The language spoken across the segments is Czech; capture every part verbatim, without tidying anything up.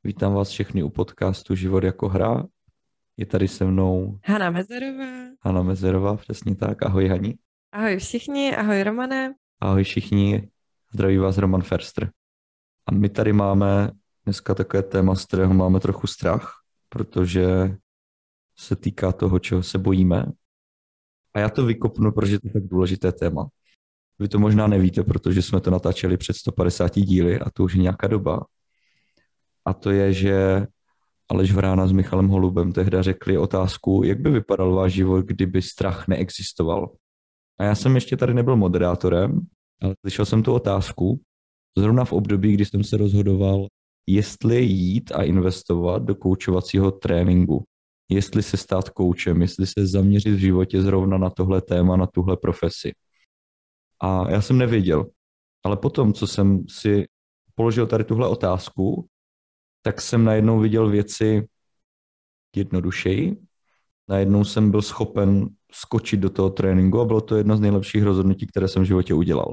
Vítám vás všechny u podcastu Život jako hra. Je tady se mnou Hana Mezerová. Hana Mezerová, přesně tak. Ahoj Hani. Ahoj všichni, ahoj Romane. Ahoj všichni, zdraví vás Roman Ferster. A my tady máme dneska takové téma, z kterého máme trochu strach, protože se týká toho, čeho se bojíme. A já to vykopnu, protože to je tak důležité téma. Vy to možná nevíte, protože jsme to natáčeli před sto padesáti díly a to už je nějaká doba. A to je, že Aleš Vrána s Michalem Holubem tehda řekli otázku, jak by vypadal váš život, kdyby strach neexistoval. A já jsem ještě tady nebyl moderátorem, ale slyšel jsem tu otázku zrovna v období, kdy jsem se rozhodoval, jestli jít a investovat do koučovacího tréninku, jestli se stát koučem, jestli se zaměřit v životě zrovna na tohle téma, na tuhle profesi. A já jsem nevěděl, ale potom, co jsem si položil tady tuhle otázku, tak jsem najednou viděl věci jednodušeji. Najednou jsem byl schopen skočit do toho tréninku a bylo to jedno z nejlepších rozhodnutí, které jsem v životě udělal.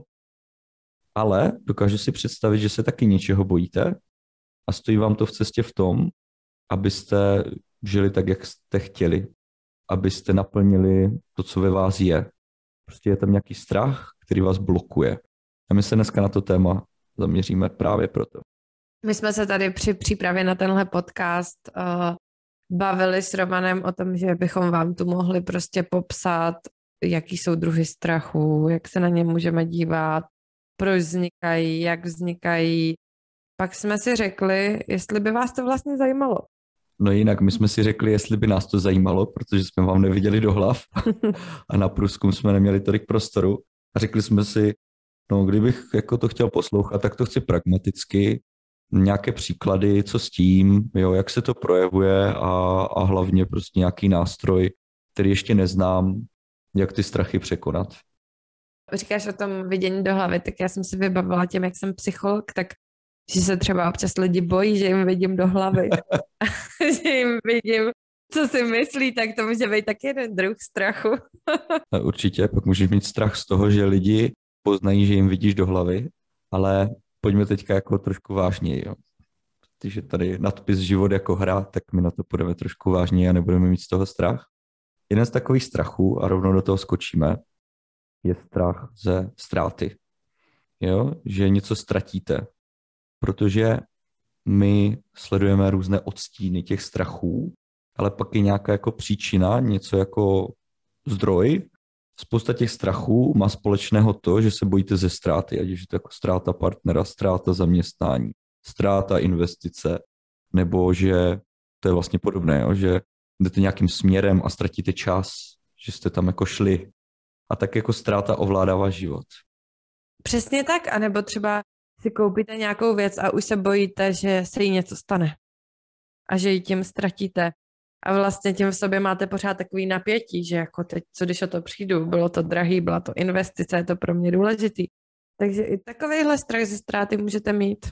Ale dokážu si představit, že se taky něčeho bojíte a stojí vám to v cestě v tom, abyste žili tak, jak jste chtěli, abyste naplnili to, co ve vás je. Prostě je tam nějaký strach, který vás blokuje. A my se dneska na to téma zaměříme právě proto. My jsme se tady při přípravě na tenhle podcast uh, bavili s Romanem o tom, že bychom vám tu mohli prostě popsat, jaký jsou druhy strachu, jak se na ně můžeme dívat, proč vznikají, jak vznikají. Pak jsme si řekli, jestli by vás to vlastně zajímalo. No jinak, my jsme si řekli, jestli by nás to zajímalo, protože jsme vám neviděli do hlav a na průzkum jsme neměli tolik prostoru. A řekli jsme si, no kdybych jako to chtěl poslouchat, tak to chci pragmaticky, nějaké příklady, co s tím, jo, jak se to projevuje a, a hlavně prostě nějaký nástroj, který ještě neznám, jak ty strachy překonat. Říkáš o tom vidění do hlavy, tak já jsem si vybavila tím, jak jsem psycholog, tak že se třeba občas lidi bojí, že jim vidím do hlavy, že jim vidím, co si myslí, tak to může být taky jeden druh strachu. Určitě, pak můžeš mít strach z toho, že lidi poznají, že jim vidíš do hlavy, ale pojďme teďka jako trošku vážněji, jo. Protože tady nadpis Život jako hra, tak my na to půjdeme trošku vážněji a nebudeme mít z toho strach. Jeden z takových strachů, a rovnou do toho skočíme, je strach ze ztráty. Jo? Že něco ztratíte. Protože my sledujeme různé odstíny těch strachů, ale pak je nějaká jako příčina, něco jako zdroj. Spousta těch strachů má společného to, že se bojíte ze ztráty, ať je to jako ztráta partnera, ztráta zaměstnání, ztráta investice, nebo že to je vlastně podobné, jo? Že jdete nějakým směrem a ztratíte čas, že jste tam jako šli. A tak jako ztráta ovládá váš život. Přesně tak, anebo třeba si koupíte nějakou věc a už se bojíte, že se jí něco stane a že ji tím ztratíte. A vlastně tím v sobě máte pořád takový napětí, že jako teď, co když o to přijdu, bylo to drahý, byla to investice, je to pro mě důležitý. Takže i takovejhle strach ze ztráty můžete mít.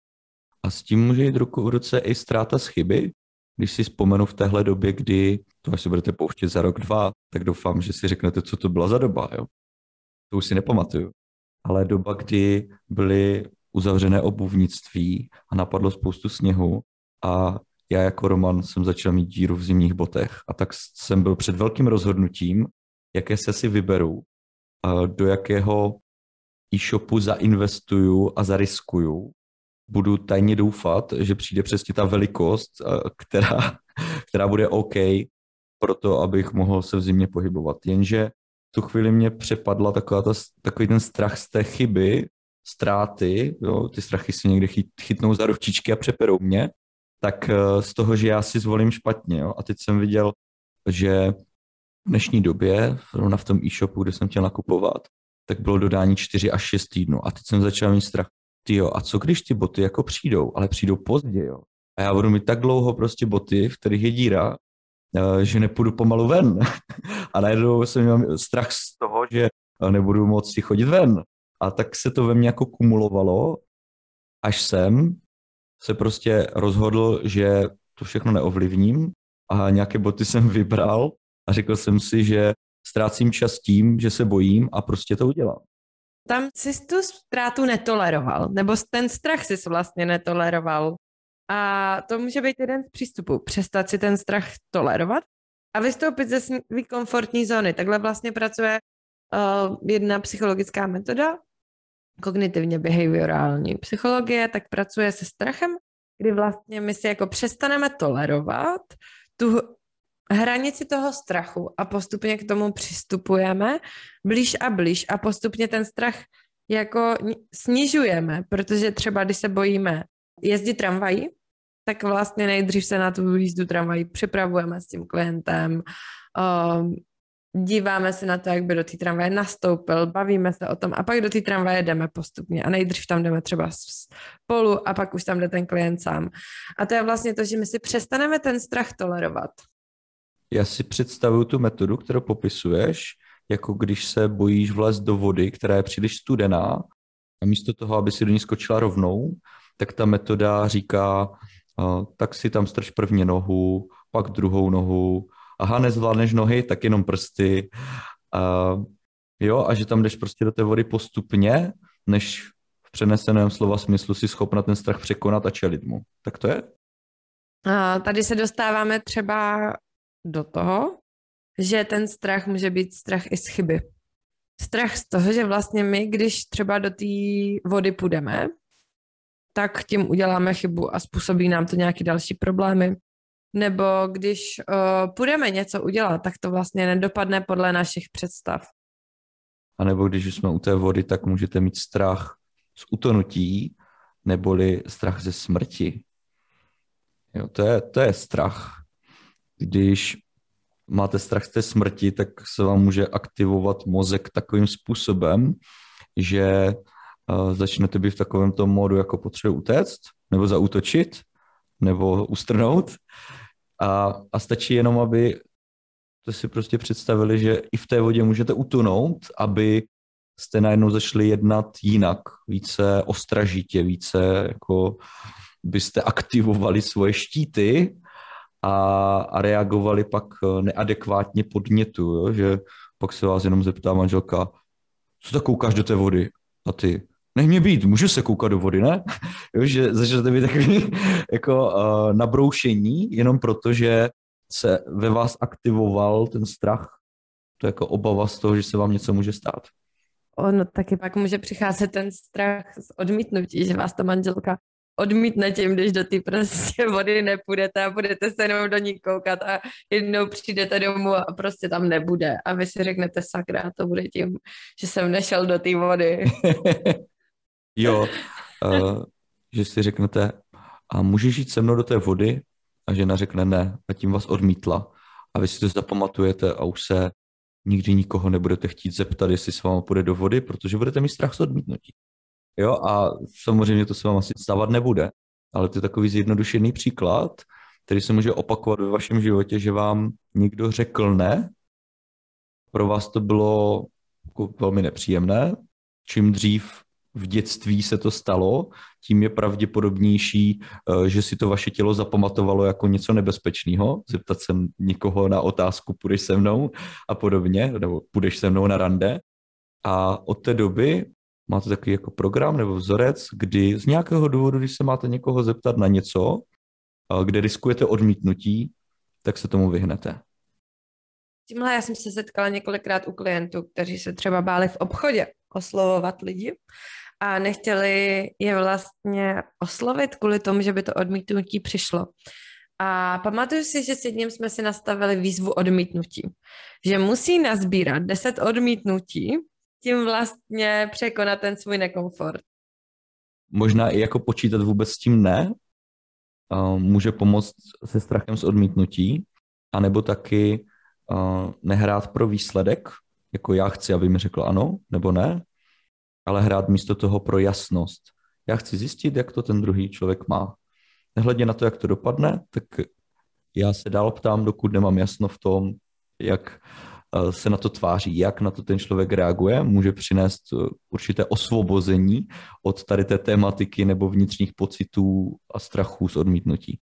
A s tím může jít ruku v ruce i ztráta z chyby. Když si vzpomenu v téhle době, kdy to až se budete pouštět za rok, dva, tak doufám, že si řeknete, co to byla za doba. Jo? To už si nepamatuju. Ale doba, kdy byly uzavřené obuvnictví a napadlo spoustu sněhu a já jako Roman jsem začal mít díru v zimních botech a tak jsem byl před velkým rozhodnutím, jaké se si vyberu, do jakého e-shopu zainvestuju a zariskuju. Budu tajně doufat, že přijde přesně ta velikost, která, která bude OK pro to, abych mohl se v zimě pohybovat. Jenže v tu chvíli mě přepadla taková ta, takový ten strach z té chyby, ztráty, jo, ty strachy si někde chyt, chytnou za ručičky a přeperou mě, tak z toho, že já si zvolím špatně. Jo. A teď jsem viděl, že v dnešní době, zrovna v tom e-shopu, kde jsem chtěl nakupovat, tak bylo dodání čtyři až šest týdnů. A teď jsem začal mít strach. Tyjo, a co když ty boty jako přijdou, ale přijdou pozdě, jo. A já budu mít tak dlouho prostě boty, v kterých je díra, že nepůjdu pomalu ven. A najednou jsem měl strach z toho, že nebudu moci chodit ven. A tak se to ve mně jako kumulovalo, až jsem se prostě rozhodl, že to všechno neovlivním a nějaké boty jsem vybral a řekl jsem si, že ztrácím čas tím, že se bojím a prostě to udělám. Tam jsi tu ztrátu netoleroval, nebo ten strach jsi vlastně netoleroval. A to může být jeden z přístupů. Přestat si ten strach tolerovat a vystoupit ze své komfortní zóny. Takhle vlastně pracuje uh, jedna psychologická metoda, kognitivně behaviorální psychologie, tak pracuje se strachem, kdy vlastně my si jako přestaneme tolerovat tu hranici toho strachu a postupně k tomu přistupujeme blíž a blíž a postupně ten strach jako snižujeme, protože třeba když se bojíme jezdit tramvají, tak vlastně nejdřív se na tu jízdu tramvají připravujeme s tím klientem, um, díváme se na to, jak by do té tramvaje nastoupil, bavíme se o tom a pak do té tramvaje jdeme postupně a nejdřív tam jdeme třeba spolu a pak už tam jde ten klient sám. A to je vlastně to, že my si přestaneme ten strach tolerovat. Já si představuju tu metodu, kterou popisuješ, jako když se bojíš vlézt do vody, která je příliš studená a místo toho, aby si do ní skočila rovnou, tak ta metoda říká, uh, tak si tam strč první nohu, pak druhou nohu, aha, nezvládneš nohy, tak jenom prsty. Uh, jo, a že tam jdeš prostě do té vody postupně, než v přeneseném slova smyslu si schopna ten strach překonat a čelit mu. Tak to je? A tady se dostáváme třeba do toho, že ten strach může být strach i z chyby. Strach z toho, že vlastně my, když třeba do té vody půjdeme, tak tím uděláme chybu a způsobí nám to nějaké další problémy. Nebo když uh, půjdeme něco udělat, tak to vlastně nedopadne podle našich představ. A nebo když jsme u té vody, tak můžete mít strach z utonutí, neboli strach ze smrti. Jo, to je, to je strach. Když máte strach z té smrti, tak se vám může aktivovat mozek takovým způsobem, že uh, začnete být v takovém tom módu, jako potřebuji utéct, nebo zaútočit, nebo ustrnout. A, a stačí jenom, aby to si prostě představili, že i v té vodě můžete utonout, aby jste najednou začali jednat jinak, více ostražitě, více jako byste aktivovali svoje štíty a, a reagovali pak neadekvátně podnětu, jo? Že pak se vás jenom zeptá manželka, co tak koukáš do té vody? A ty, nech mě být, můžu se koukat do vody, ne? Jo, že začnete být takový jako uh, nabroušení, jenom proto, že se ve vás aktivoval ten strach, to je jako obava z toho, že se vám něco může stát. Ono taky pak může přicházet ten strach z odmítnutí, že vás ta manželka odmítne tím, když do té prostě vody nepůjdete a budete se jenom do ní koukat a jednou přijdete domů a prostě tam nebude. A vy si řeknete, sakra, to bude tím, že jsem nešel do té vody. Jo, uh, že si řeknete, a můžeš jít se mnou do té vody? A žena řekne ne a tím vás odmítla. A vy si to zapamatujete a už se nikdy nikoho nebudete chtít zeptat, jestli s váma půjde do vody, protože budete mít strach z odmítnutí. Jo, a samozřejmě to se vám asi stávat nebude, ale to je takový zjednodušený příklad, který se může opakovat ve vašem životě, že vám někdo řekl ne, pro vás to bylo jako velmi nepříjemné, čím dřív v dětství se to stalo, tím je pravděpodobnější, že si to vaše tělo zapamatovalo jako něco nebezpečného, zeptat se někoho na otázku, půjdeš se mnou a podobně, nebo půjdeš se mnou na rande. A od té doby máte takový jako program nebo vzorec, kdy z nějakého důvodu, když se máte někoho zeptat na něco, kde riskujete odmítnutí, tak se tomu vyhnete. Tímhle já jsem se setkala několikrát u klientů, kteří se třeba báli v obchodě oslovovat lidi a nechtěli je vlastně oslovit kvůli tomu, že by to odmítnutí přišlo. A pamatuju si, že s jedním jsme si nastavili výzvu odmítnutí. Že musí nazbírat deset odmítnutí, tím vlastně překonat ten svůj nekomfort. Možná i jako počítat vůbec s tím ne, může pomoct se strachem z odmítnutí, anebo taky nehrát pro výsledek, jako já chci, aby mi řekl ano, nebo ne, ale hrát místo toho pro jasnost. Já chci zjistit, jak to ten druhý člověk má. Nehledě na to, jak to dopadne, tak já se dál ptám, dokud nemám jasno v tom, jak se na to tváří, jak na to ten člověk reaguje, může přinést určité osvobození od tady té tematiky nebo vnitřních pocitů a strachů z odmítnutí.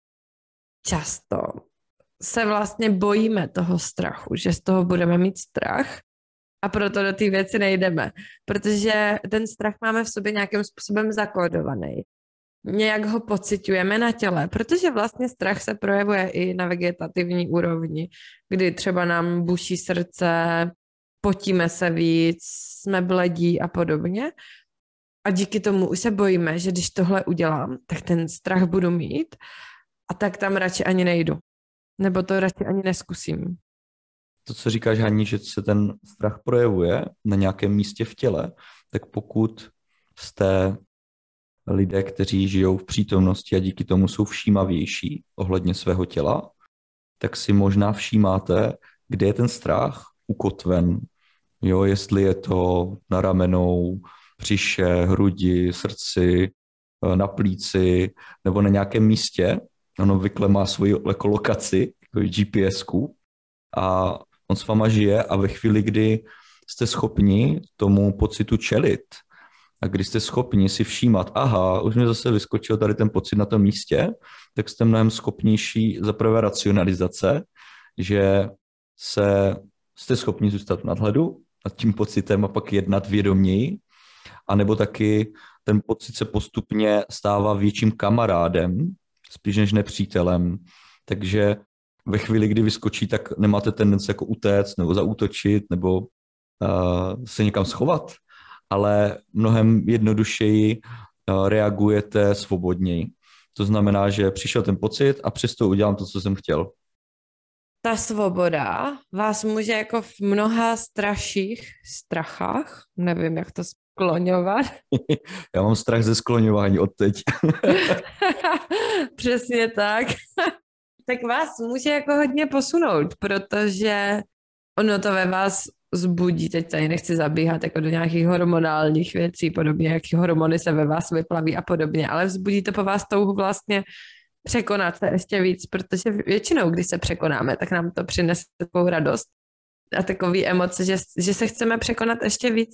Často se vlastně bojíme toho strachu, že z toho budeme mít strach a proto do té věci nejdeme, protože ten strach máme v sobě nějakým způsobem zakódovaný. nějak ho pociťujeme na těle, protože vlastně strach se projevuje i na vegetativní úrovni, kdy třeba nám buší srdce, potíme se víc, jsme bledí a podobně. A díky tomu už se bojíme, že když tohle udělám, tak ten strach budu mít a tak tam radši ani nejdu. Nebo to radši ani neskusím. To, co říkáš, Haní, že se ten strach projevuje na nějakém místě v těle, tak pokud jste lidé, kteří žijou v přítomnosti a díky tomu jsou všímavější ohledně svého těla, tak si možná všímáte, kde je ten strach ukotven. Jo, jestli je to na ramenou, břiše, hrudi, srdci, na plíci nebo na nějakém místě. Ono obvykle má svoji ekolokaci, jako G P S ku, a on s váma žije a ve chvíli, kdy jste schopni tomu pocitu čelit a když jste schopni si všímat, aha, už mi zase vyskočil tady ten pocit na tom místě, tak jste mnohem schopnější za prvé racionalizace, že se, jste schopni zůstat v nadhledu nad tím pocitem a pak jednat vědoměji, anebo taky ten pocit se postupně stává větším kamarádem, spíš než nepřítelem, takže ve chvíli, kdy vyskočí, tak nemáte tendenci jako utéct nebo zaútočit nebo uh, se někam schovat, ale mnohem jednodušeji uh, reagujete svobodněji. To znamená, že přišel ten pocit a přesto udělám to, co jsem chtěl. Ta svoboda vás může jako v mnoha straších strachách, nevím, jak to skloňovat. Já mám strach ze skloňování od teď. Přesně tak. Tak vás může jako hodně posunout, protože ono to ve vás zbudí, teď tady nechci zabíhat jako do nějakých hormonálních věcí, podobně, jaký hormony se ve vás vyplaví a podobně, ale vzbudí to po vás touhu vlastně překonat se ještě víc, protože většinou, když se překonáme, tak nám to přinese takovou radost a takový emoce, že, že se chceme překonat ještě víc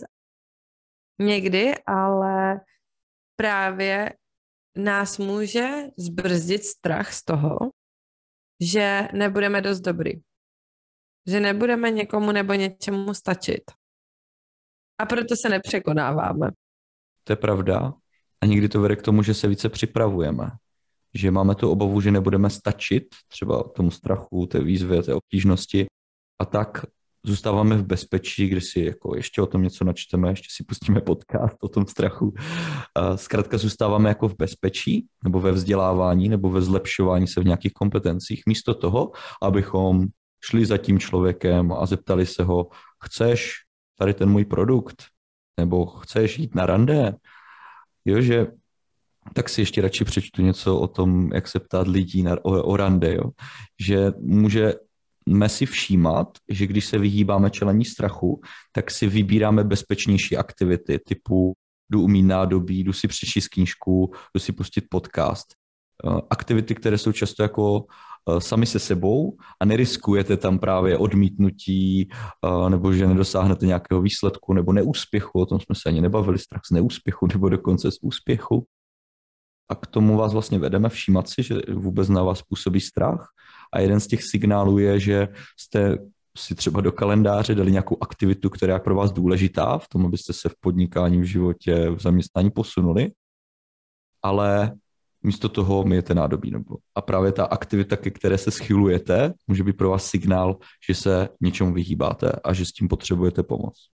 někdy, ale právě nás může zbrzdit strach z toho, že nebudeme dost dobrý. Že nebudeme někomu nebo něčemu stačit. A proto se nepřekonáváme. To je pravda. A někdy to vede k tomu, že se více připravujeme. Že máme tu obavu, že nebudeme stačit třeba tomu strachu, té výzvě, té obtížnosti. A tak zůstáváme v bezpečí, kde si jako ještě o tom něco načteme, ještě si pustíme podcast o tom strachu. Zkrátka zůstáváme jako v bezpečí, nebo ve vzdělávání, nebo ve zlepšování se v nějakých kompetencích, místo toho, abychom šli za tím člověkem a zeptali se ho, chceš tady ten můj produkt, nebo chceš jít na rande? Jo, že tak si ještě radši přečtu něco o tom, jak se ptát lidí na, o, o rande, jo? Že může Můžeme si všímat, že když se vyhýbáme čelení strachu, tak si vybíráme bezpečnější aktivity typu jdu umýt nádobí, jdu si přečíst knížku, jdu si pustit podcast. Aktivity, které jsou často jako sami se sebou a neriskujete tam právě odmítnutí nebo že nedosáhnete nějakého výsledku nebo neúspěchu, o tom jsme se ani nebavili, strach z neúspěchu nebo dokonce z úspěchu. A k tomu vás vlastně vedeme všímat si, že vůbec na vás působí strach. A jeden z těch signálů je, že jste si třeba do kalendáře dali nějakou aktivitu, která je pro vás důležitá v tom, abyste se v podnikání, v životě, v zaměstnání posunuli, ale místo toho myjete nádobí. Nebo. A právě ta aktivita, ke které se schylujete, může být pro vás signál, že se něčemu vyhýbáte a že s tím potřebujete pomoc.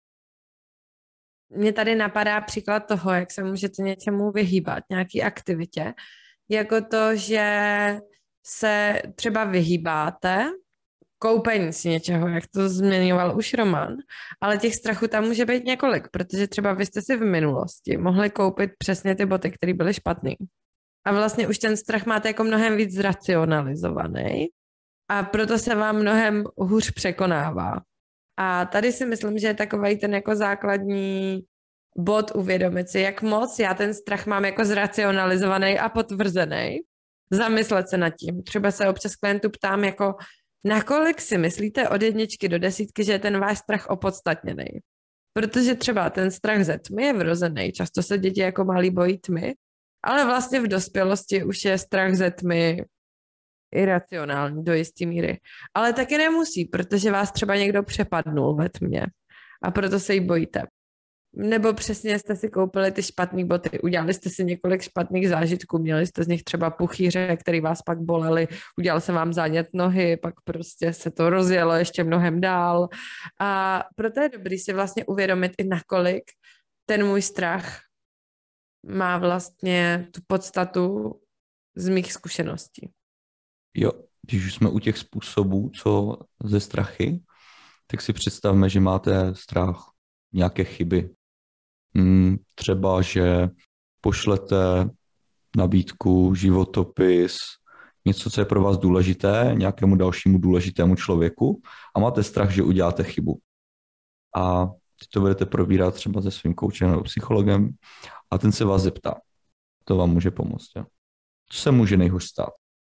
Mně tady napadá příklad toho, jak se můžete něčemu vyhýbat, nějaký aktivitě, jako to, že se třeba vyhýbáte koupení si něčeho, jak to zmiňoval už Roman, ale těch strachů tam může být několik, protože třeba vy jste si v minulosti mohli koupit přesně ty boty, které byly špatný. A vlastně už ten strach máte jako mnohem víc zracionalizovaný a proto se vám mnohem hůř překonává. A tady si myslím, že je takový ten jako základní bod uvědomit si, jak moc já ten strach mám jako zracionalizovaný a potvrzený. Zamyslet se nad tím. Třeba se občas klientů ptám, jako nakolik si myslíte od jedničky do desítky, že je ten váš strach opodstatněný. Protože třeba ten strach ze tmy je vrozený. Často se děti jako malí bojí tmy, ale vlastně v dospělosti už je strach ze tmy iracionální do jisté míry. Ale taky nemusí, protože vás třeba někdo přepadnul ve tmě a proto se jí bojíte. Nebo přesně jste si koupili ty špatné boty, udělali jste si několik špatných zážitků, měli jste z nich třeba puchýře, který vás pak bolely, udělal se vám zánět nohy, pak prostě se to rozjelo ještě mnohem dál. A proto je dobrý si vlastně uvědomit i nakolik ten můj strach má vlastně tu podstatu z mých zkušeností. Jo, když už jsme u těch způsobů, co ze strachy, tak si představme, že máte strach nějaké chyby. Hmm, třeba, že pošlete nabídku, životopis, něco, co je pro vás důležité, nějakému dalšímu důležitému člověku a máte strach, že uděláte chybu. A teď to budete probírat třeba se svým koučem nebo psychologem a ten se vás zeptá. To vám může pomoct. Jo? Co se může nejhůř stát?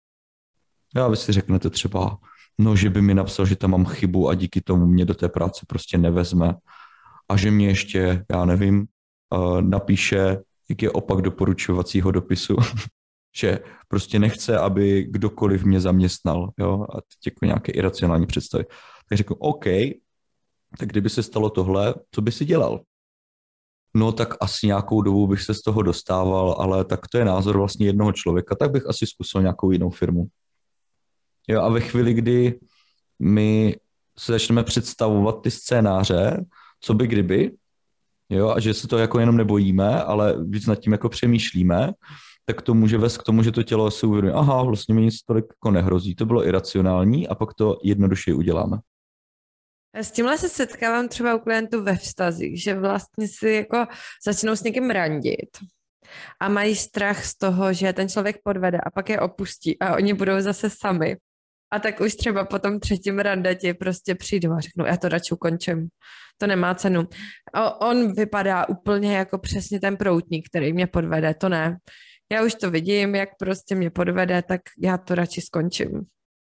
A vy si řeknete třeba, no, že by mi napsal, že tam mám chybu a díky tomu mě do té práce prostě nevezme a že mě ještě, já nevím, napíše, jak je opak doporučovacího dopisu, že prostě nechce, aby kdokoliv mě zaměstnal, jo, a teď jako nějaké iracionální představy. Tak řeknu, OK, tak kdyby se stalo tohle, co by si dělal? No tak asi nějakou dobu bych se z toho dostával, ale tak to je názor vlastně jednoho člověka, tak bych asi zkusil nějakou jinou firmu. Jo, a ve chvíli, kdy my se začneme představovat ty scénáře, co by kdyby, jo, a že se to jako jenom nebojíme, ale víc nad tím jako přemýšlíme, tak to může vést k tomu, že to tělo si uvědomí, aha, vlastně mi nic tolik jako nehrozí, to bylo iracionální a pak to jednoduše uděláme. S tímhle se setkávám třeba u klientů ve vztazích, že vlastně si jako začnou s někým randit a mají strach z toho, že ten člověk podvede a pak je opustí a oni budou zase sami. A tak už třeba po tom třetím randeti prostě přijdu a řeknu, já to radši ukončím. To nemá cenu. A on vypadá úplně jako přesně ten proutník, který mě podvede, to ne. Já už to vidím, jak prostě mě podvede, tak já to radši skončím.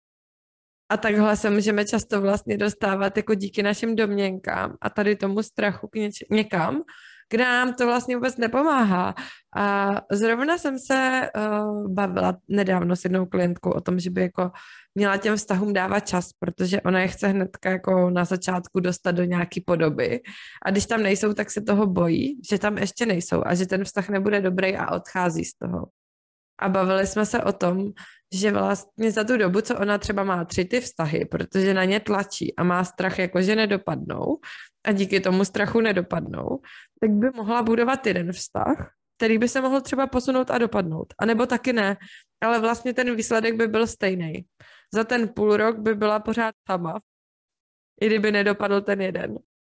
A takhle se můžeme často vlastně dostávat jako díky našim domněnkám a tady tomu strachu k něč- někam, kde nám to vlastně vůbec nepomáhá. A zrovna jsem se uh, bavila nedávno s jednou klientkou o tom, že by jako měla těm vztahům dávat čas, protože ona je chce hnedka jako na začátku dostat do nějaký podoby a když tam nejsou, tak se toho bojí, že tam ještě nejsou a že ten vztah nebude dobrý a odchází z toho. A bavili jsme se o tom, že vlastně za tu dobu, co ona třeba má tři ty vztahy, protože na ně tlačí a má strach, jako že nedopadnou a díky tomu strachu nedopadnou, tak by mohla budovat jeden vztah, který by se mohl třeba posunout a dopadnout. A nebo taky ne, ale vlastně ten výsledek by byl stejný. Za ten půl rok by byla pořád sama, i kdyby nedopadl ten jeden.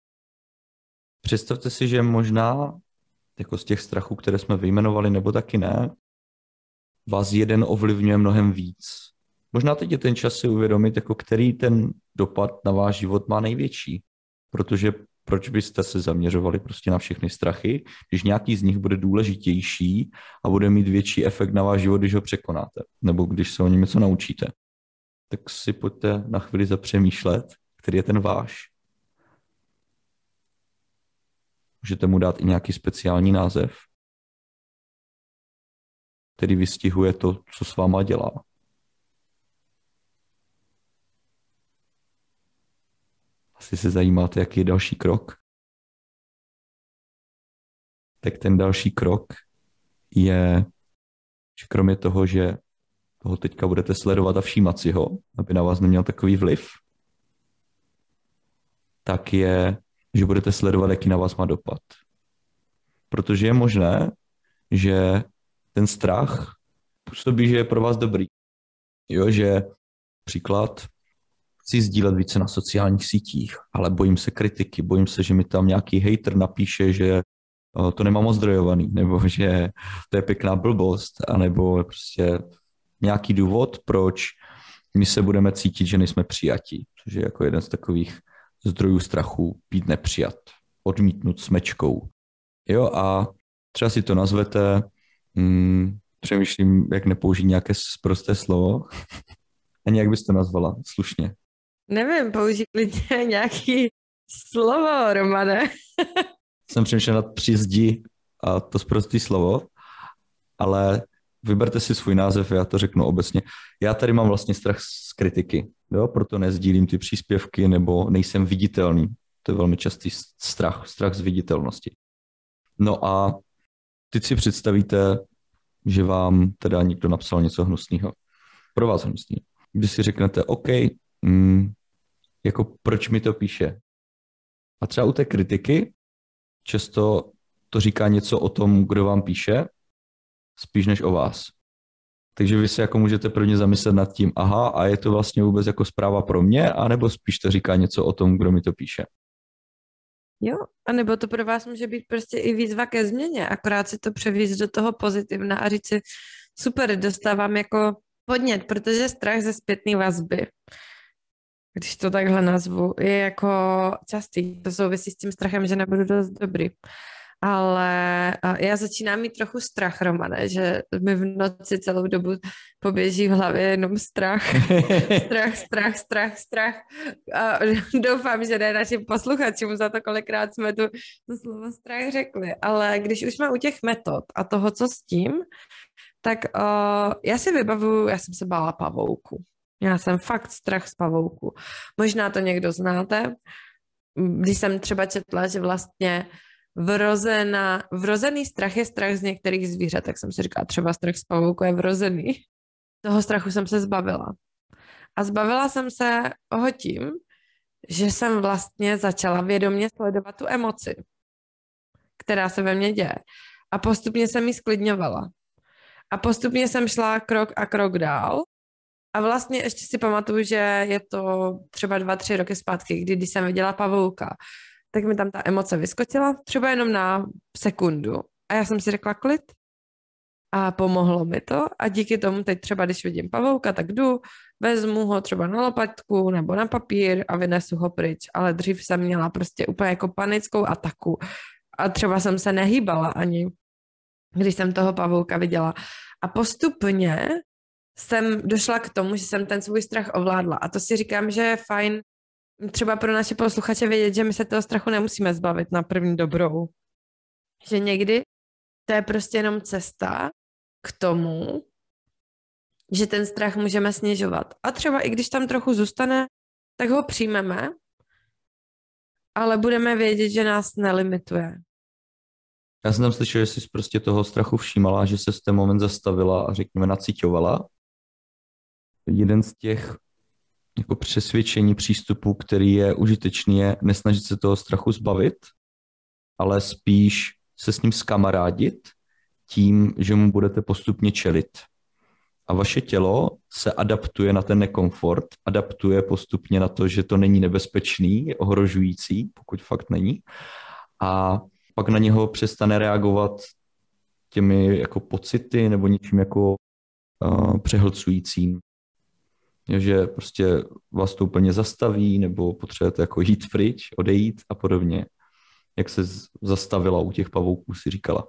Představte si, že možná jako z těch strachů, které jsme vyjmenovali, nebo taky ne, vás jeden ovlivňuje mnohem víc. Možná teď je ten čas si uvědomit, jako který ten dopad na váš život má největší. Protože proč byste se zaměřovali prostě na všechny strachy, když nějaký z nich bude důležitější a bude mít větší efekt na váš život, když ho překonáte, nebo když se o něm něco naučíte. Tak si pojďte na chvíli zapřemýšlet, který je ten váš. Můžete mu dát i nějaký speciální název, který vystihuje to, co s váma dělá. Asi se zajímáte, jaký je další krok? Tak ten další krok je, že kromě toho, že toho teďka budete sledovat a všímat si ho, aby na vás neměl takový vliv, tak je, že budete sledovat, jaký na vás má dopad. Protože je možné, že ten strach působí, že je pro vás dobrý. Jo, že příklad, chci sdílet více na sociálních sítích, ale bojím se kritiky, bojím se, že mi tam nějaký hejter napíše, že to nemám ozdrojovaný, nebo že to je pěkná blbost, anebo prostě nějaký důvod, proč my se budeme cítit, že nejsme přijatí. Což je jako jeden z takových zdrojů strachu být nepřijat, odmítnut smečkou. Jo, a třeba si to nazvete, hmm, přemýšlím, jak nepoužít nějaké prosté slovo. A jak bys to nazvala slušně? Nevím, použij klidně nějaký slovo, Romane. Jsem přemýšlel nad přizdi a to sprostý slovo, ale vyberte si svůj název, já to řeknu obecně. Já tady mám vlastně strach z kritiky, jo? Proto nezdílím ty příspěvky nebo nejsem viditelný. To je velmi častý strach, strach z viditelnosti. No a teď si představíte, že vám teda někdo napsal něco hnusného. Pro vás hnusného. Když si řeknete, OK, mm, jako proč mi to píše? A třeba u té kritiky často to říká něco o tom, kdo vám píše, spíš než o vás. Takže vy se jako můžete prvně zamyslet nad tím, aha, a je to vlastně vůbec jako zpráva pro mě, anebo spíš to říká něco o tom, kdo mi to píše. Jo, anebo to pro vás může být prostě i výzva ke změně, akorát si to převízt do toho pozitivna a říct si, super, dostávám jako podnět, protože strach ze zpětné vazby, když to takhle nazvu, je jako častý. To souvisí s tím strachem, že nebudu dost dobrý. Ale já začínám mít trochu strach, Romane, že mi v noci celou dobu poběží v hlavě jenom strach. Strach, strach, strach, strach. A doufám, že ne našim posluchačům za to, kolikrát jsme tu to slovo strach řekli. Ale když už jsme u těch metod a toho, co s tím, tak uh, já si vybavuju, já jsem se bála pavouku. Já jsem fakt strach z pavouku. Možná to někdo znáte. Když jsem třeba četla, že vlastně Vrozená, vrozený strach je strach z některých zvířat, tak jsem si říkala, třeba strach z pavouku je vrozený. Toho strachu jsem se zbavila. A zbavila jsem se ho tím, že jsem vlastně začala vědomě sledovat tu emoci, která se ve mně děje. A postupně jsem ji sklidňovala. A postupně jsem šla krok a krok dál. A vlastně ještě si pamatuju, že je to třeba dva, tři roky zpátky, kdy když jsem viděla pavouka, tak mi tam ta emoce vyskočila, třeba jenom na sekundu. A já jsem si řekla klid. A pomohlo mi to. A díky tomu teď třeba, když vidím pavouka, tak jdu, vezmu ho třeba na lopatku nebo na papír a vynesu ho pryč. Ale dřív jsem měla prostě úplně jako panickou ataku. A třeba jsem se nehýbala ani, když jsem toho pavouka viděla. A postupně jsem došla k tomu, že jsem ten svůj strach ovládla. A to si říkám, že je fajn třeba pro naše posluchače vědět, že my se toho strachu nemusíme zbavit na první dobrou. Že někdy to je prostě jenom cesta k tomu, že ten strach můžeme snižovat. A třeba i když tam trochu zůstane, tak ho přijmeme, ale budeme vědět, že nás nelimituje. Já jsem tam slyšel, že jsi prostě toho strachu všímala, že se v ten moment zastavila a řekněme nacíťovala. Jeden z těch jako přesvědčení přístupu, který je užitečný, je nesnažit se toho strachu zbavit, ale spíš se s ním zkamarádit tím, že mu budete postupně čelit. A vaše tělo se adaptuje na ten nekomfort, adaptuje postupně na to, že to není nebezpečný, ohrožující, pokud fakt není. A pak na něho přestane reagovat těmi jako pocity nebo něčím jako uh, přehlcujícím. Že prostě vás to úplně zastaví nebo potřebujete jako jít pryč, odejít a podobně. Jak se zastavila u těch pavouků, si říkala.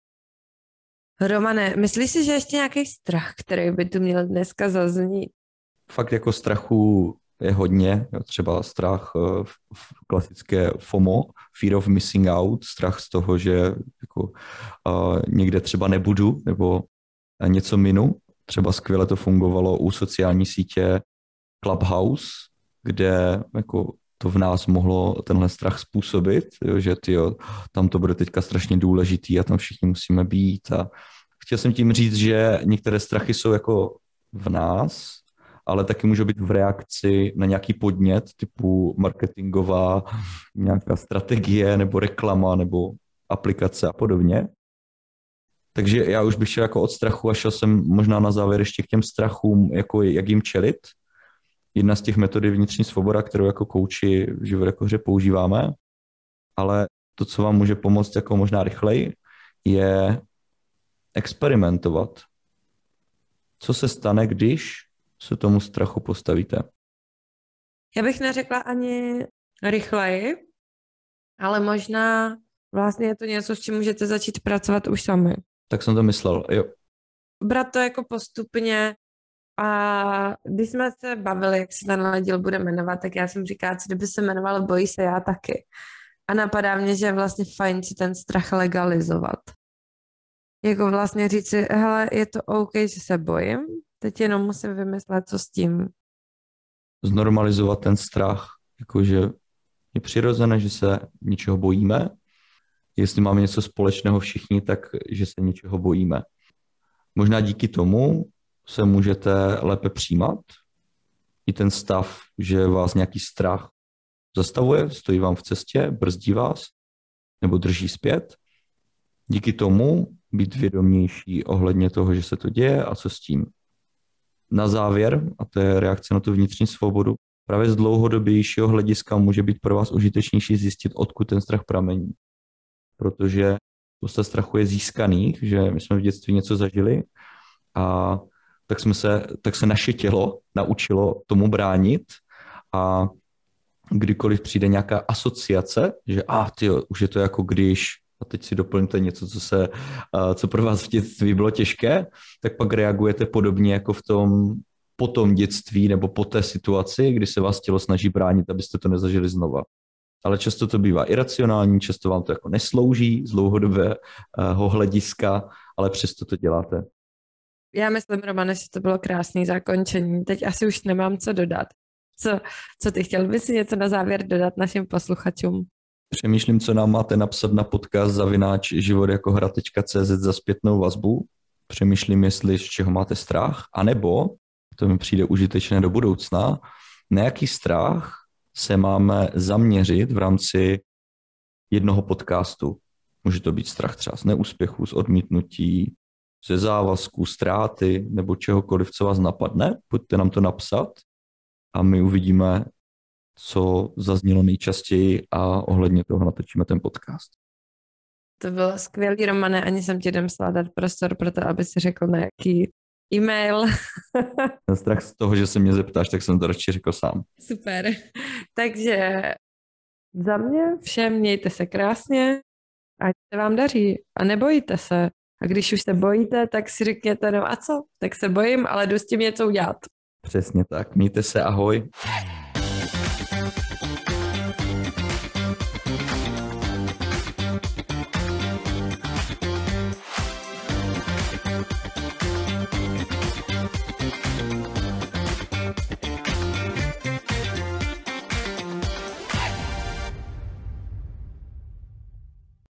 Romane, myslíš si, že ještě nějaký strach, který by tu měl dneska zaznít? Fakt jako strachu je hodně, třeba strach v klasické FOMO, fear of missing out, strach z toho, že jako, uh, někde třeba nebudu nebo něco minu. Třeba skvěle to fungovalo u sociální sítě Clubhouse, kde jako to v nás mohlo tenhle strach způsobit, jo, že tyjo, tam to bude teďka strašně důležitý a tam všichni musíme být. A chtěl jsem tím říct, že některé strachy jsou jako v nás, ale taky můžou být v reakci na nějaký podnět typu marketingová nějaká strategie nebo reklama nebo aplikace a podobně. Takže já už bych šel jako od strachu a šel jsem možná na závěr ještě k těm strachům, jako jak jim čelit. Jedna z těch metod je vnitřní svoboda, kterou jako kouči v Živorekoře používáme, ale to, co vám může pomoct jako možná rychleji, je experimentovat. Co se stane, když se tomu strachu postavíte? Já bych neřekla ani rychleji, ale možná vlastně je to něco, s čím můžete začít pracovat už sami. Tak jsem to myslel, jo. Brát to jako postupně a když jsme se bavili, jak se tenhle díl bude jmenovat, tak já jsem říkala, co kdyby se jmenoval Bojí se já taky. A napadá mě, že je vlastně fajn si ten strach legalizovat. Jako vlastně říct si, hele, je to OK, že se bojím, teď jenom musím vymyslet, co s tím. Znormalizovat ten strach, jakože Je přirozené, že se něčeho bojíme. Jestli máme něco společného všichni, tak že se něčeho bojíme. Možná díky tomu se můžete lépe přijímat. I ten stav, že vás nějaký strach zastavuje, stojí vám v cestě, brzdí vás nebo drží zpět. Díky tomu být vědomější ohledně toho, že se to děje a co s tím. Na závěr, a to je reakce na tu vnitřní svobodu, právě z dlouhodobějšího hlediska může být pro vás užitečnější zjistit, odkud ten strach pramení. Protože spousta strachu je získaných, že my jsme v dětství něco zažili a tak, jsme se, tak se naše tělo naučilo tomu bránit a kdykoliv přijde nějaká asociace, že a ah, tyjo, už je to jako když, a teď si doplňte něco, co, se, co pro vás v dětství bylo těžké, tak pak reagujete podobně jako v tom po tom dětství nebo po té situaci, kdy se vás tělo snaží bránit, abyste to nezažili znova. Ale často to bývá iracionální, často vám to jako neslouží z dlouhodobého hlediska, ale přesto to děláte. Já myslím, Romane, že to bylo krásné zakončení. Teď asi už nemám co dodat. Co, co ty chtěl bys si něco na závěr dodat našim posluchačům? Přemýšlím, co nám máte napsat na podcast zavináč život jako hra tečka cé zet za zpětnou vazbu. Přemýšlím, jestli z čeho máte strach, anebo, to mi přijde užitečné do budoucna, na jaký strach se máme zaměřit v rámci jednoho podcastu. Může to být strach třeba z neúspěchu, z odmítnutí, ze závazků, ztráty nebo čehokoliv, co vás napadne. Pojďte nám to napsat a my uvidíme, co zaznělo nejčastěji a ohledně toho natočíme ten podcast. To bylo skvělý, Romane, ani jsem ti nemusela dát prostor pro to, aby si řekl nějaký e-mail. Ten strach z toho, že se mě zeptáš, tak jsem to radši řekl sám. Super. Takže za mě všem mějte se krásně, ať se vám daří a nebojte se. A když už se bojíte, tak si řekněte, no a co? Tak se bojím, ale jdu s tím něco udělat. Přesně tak. Mějte se, ahoj.